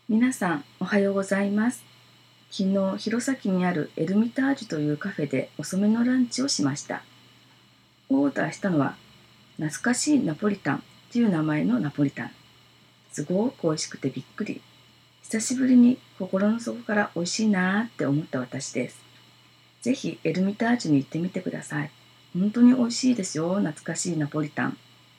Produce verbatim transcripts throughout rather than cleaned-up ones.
皆さんおはようございます。昨日弘前にあるエルミタージュというカフェで遅めのランチをしました。オーダーしたのは懐かしいナポリタンという名前のナポリタン。すごく美味しくてびっくり。久しぶりに心の底から美味しいなーって思った私です。ぜひエルミタージュに行ってみてください。本当に美味しいですよ、懐かしいナポリタン。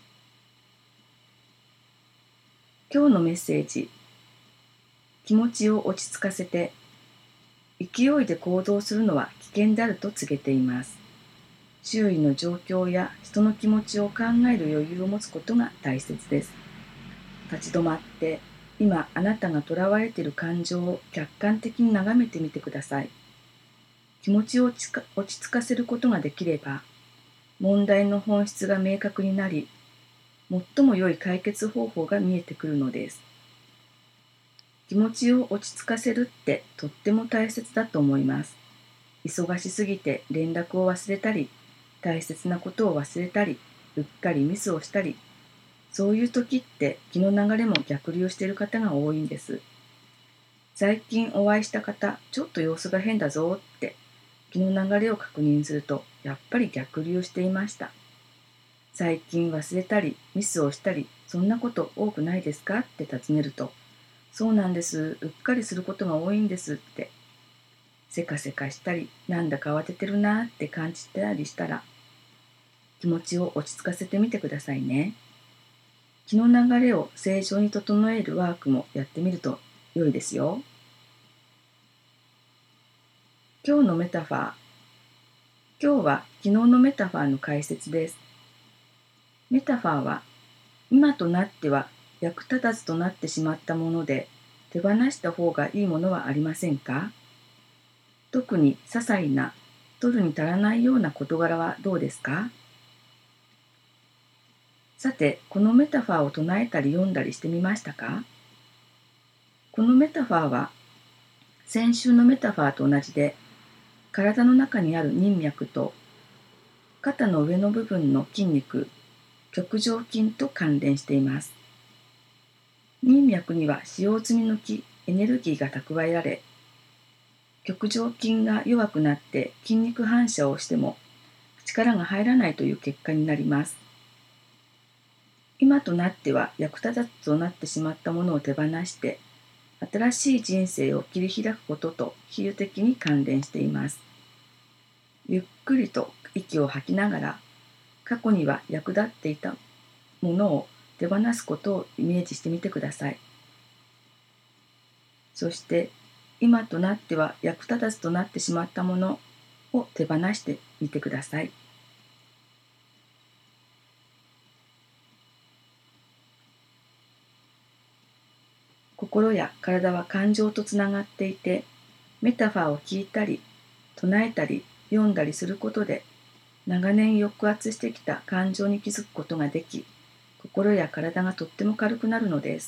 今日のメッセージ。気持ちを落ち着かせて、勢いで行動するのは危険であると告げています。周囲の状況や人の気持ちを考える余裕を持つことが大切です。立ち止まって、今あなたがとらわれている感情を客観的に眺めてみてください。気持ちを落ち着かせることができれば、問題の本質が明確になり、最も良い解決方法が見えてくるのです。気持ちを落ち着かせるってとっても大切だと思います。忙しすぎて連絡を忘れたり、大切なことを忘れたり、うっかりミスをしたり、そういう時って気の流れも逆流している方が多いんです。最近お会いした方、ちょっと様子が変だぞって気の流れを確認すると、やっぱり逆流していました。最近忘れたり、ミスをしたり、そんなこと多くないですかって尋ねると、そうなんです、うっかりすることが多いんですって、せかせかしたり、なんだか慌ててるなって感じたりしたら、気持ちを落ち着かせてみてくださいね。気の流れを正常に整えるワークもやってみると良いですよ。今日のメタファー。今日は昨日のメタファーの解説です。メタファーは、今となっては役立たずとなってしまったもので、手放した方がいいものはありませんか？特に些細な、取るに足らないような事柄はどうですか？さて、このメタファーを唱えたり読んだりしてみましたか？このメタファーは、先週のメタファーと同じで、体の中にある任脈と、肩の上の部分の筋肉、極上筋と関連しています。任脈には使用済みの気、エネルギーが蓄えられ、極上筋が弱くなって筋肉反射をしても力が入らないという結果になります。今となっては役立たずとなってしまったものを手放して、新しい人生を切り開くことと比喩的に関連しています。ゆっくりと息を吐きながら、過去には役立っていたものを手放すことをイメージしてみてください。そして、今となっては役立たずとなってしまったものを手放してみてください。心や体は感情とつながっていて、メタファーを聞いたり、唱えたり、読んだりすることで、長年抑圧してきた感情に気づくことができ、心や体がとっても軽くなるのです。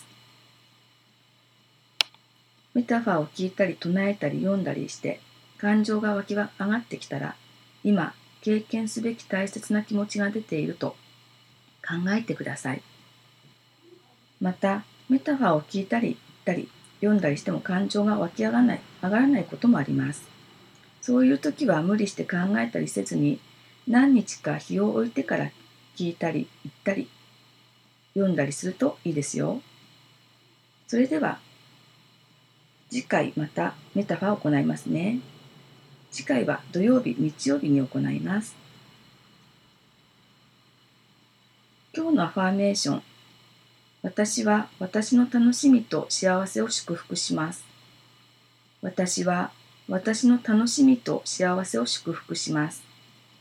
メタファーを聞いたり唱えたり読んだりして、感情が湧き上がってきたら、今、経験すべき大切な気持ちが出ていると考えてください。また、メタファーを聞いたり言ったり読んだりしても感情が湧き上がらない、上がらないこともあります。そういう時は無理して考えたりせずに、何日か日を置いてから聞いたり言ったり読んだりするといいですよ。それでは、次回またメタファーを行いますね。次回は土曜日、日曜日に行います。今日のアファーメーション。私は私の楽しみと幸せを祝福します。私は私の楽しみと幸せを祝福します。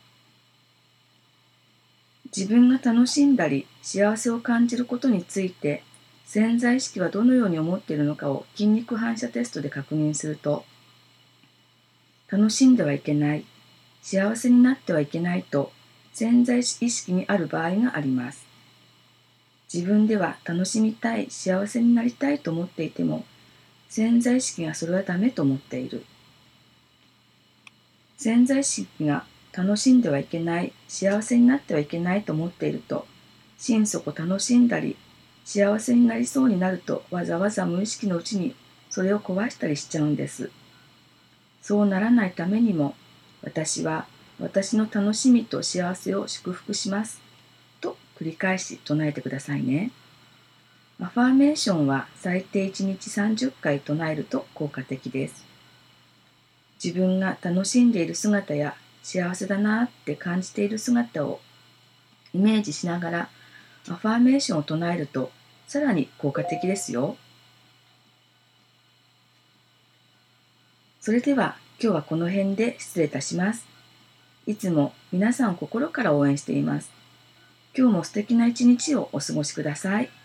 自分が楽しんだり幸せを感じることについて、潜在意識はどのように思っているのかを筋肉反射テストで確認すると、楽しんではいけない、幸せになってはいけないと潜在意識にある場合があります。自分では楽しみたい、幸せになりたいと思っていても、潜在意識がそれはダメと思っている。潜在意識が楽しんではいけない、幸せになってはいけないと思っていると、心底楽しんだり、幸せになりそうになるとわざわざ無意識のうちにそれを壊したりしちゃうんです。そうならないためにも、私は私の楽しみと幸せを祝福しますと繰り返し唱えてくださいね。アファーメーションは最低いちにちさんじゅっかい唱えると効果的です。自分が楽しんでいる姿や幸せだなって感じている姿をイメージしながらアファーメーションを唱えるとさらに効果的ですよ。それでは今日はこの辺で失礼いたします。いつも皆さんを心から応援しています。今日も素敵な一日をお過ごしください。